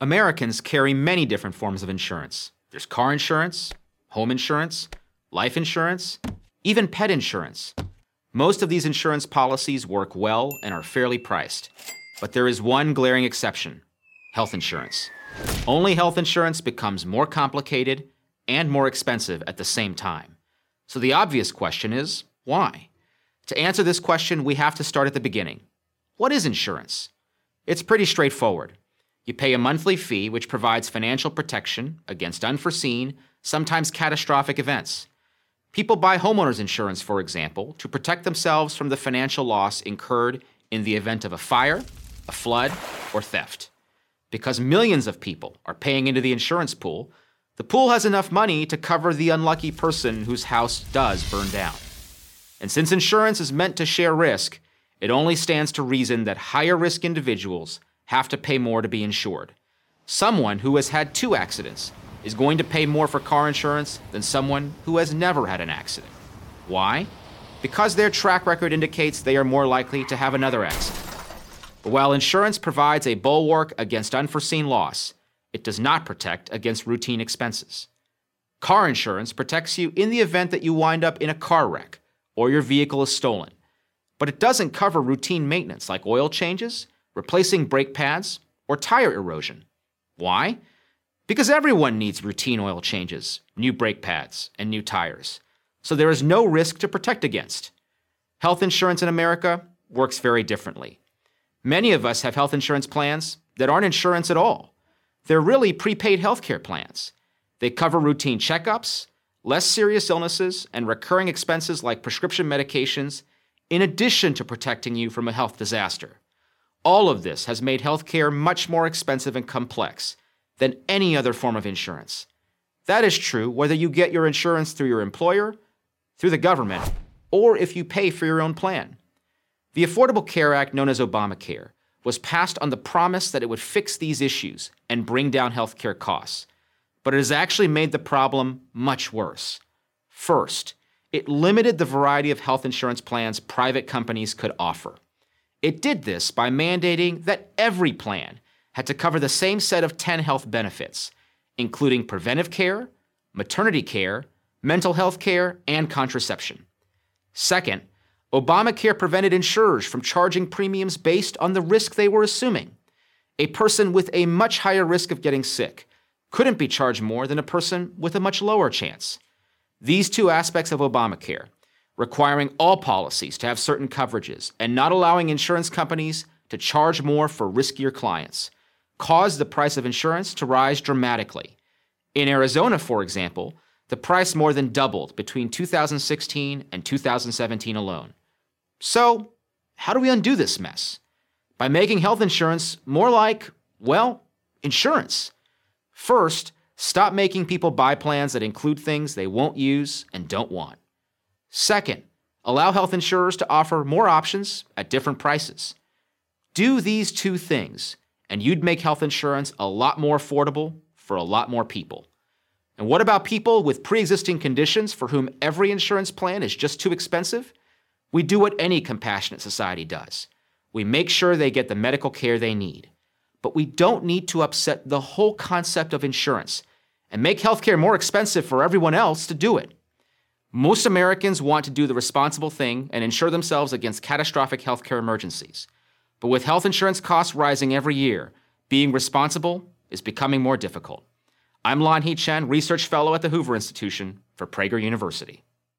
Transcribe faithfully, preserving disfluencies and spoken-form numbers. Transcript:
Americans carry many different forms of insurance. There's car insurance, home insurance, life insurance, even pet insurance. Most of these insurance policies work well and are fairly priced. But there is one glaring exception: health insurance. Only health insurance becomes more complicated and more expensive at the same time. So the obvious question is, why? To answer this question, we have to start at the beginning. What is insurance? It's pretty straightforward. You pay a monthly fee which provides financial protection against unforeseen, sometimes catastrophic events. People buy homeowners insurance, for example, to protect themselves from the financial loss incurred in the event of a fire, a flood, or theft. Because millions of people are paying into the insurance pool, the pool has enough money to cover the unlucky person whose house does burn down. And since insurance is meant to share risk, it only stands to reason that higher risk individuals have to pay more to be insured. Someone who has had two accidents is going to pay more for car insurance than someone who has never had an accident. Why? Because their track record indicates they are more likely to have another accident. But while insurance provides a bulwark against unforeseen loss, it does not protect against routine expenses. Car insurance protects you in the event that you wind up in a car wreck or your vehicle is stolen. But it doesn't cover routine maintenance like oil changes, replacing brake pads, or tire erosion. Why? Because everyone needs routine oil changes, new brake pads, and new tires. So there is no risk to protect against. Health insurance in America works very differently. Many of us have health insurance plans that aren't insurance at all. They're really prepaid healthcare plans. They cover routine checkups, less serious illnesses, and recurring expenses like prescription medications, in addition to protecting you from a health disaster. All of this has made healthcare much more expensive and complex than any other form of insurance. That is true whether you get your insurance through your employer, through the government, or if you pay for your own plan. The Affordable Care Act, known as Obamacare, was passed on the promise that it would fix these issues and bring down healthcare costs. But it has actually made the problem much worse. First, it limited the variety of health insurance plans private companies could offer. It did this by mandating that every plan had to cover the same set of ten health benefits, including preventive care, maternity care, mental health care, and contraception. Second, Obamacare prevented insurers from charging premiums based on the risk they were assuming. A person with a much higher risk of getting sick couldn't be charged more than a person with a much lower chance. These two aspects of Obamacare, requiring all policies to have certain coverages and not allowing insurance companies to charge more for riskier clients, caused the price of insurance to rise dramatically. In Arizona, for example, the price more than doubled between two thousand sixteen and two thousand seventeen alone. So, how do we undo this mess? By making health insurance more like, well, insurance. First, stop making people buy plans that include things they won't use and don't want. Second, allow health insurers to offer more options at different prices. Do these two things, and you'd make health insurance a lot more affordable for a lot more people. And what about people with pre-existing conditions for whom every insurance plan is just too expensive? We do what any compassionate society does. We make sure they get the medical care they need. But we don't need to upset the whole concept of insurance and make healthcare more expensive for everyone else to do it. Most Americans want to do the responsible thing and insure themselves against catastrophic healthcare emergencies. But with health insurance costs rising every year, being responsible is becoming more difficult. I'm Lan Hee Chen, Research Fellow at the Hoover Institution for Prager University.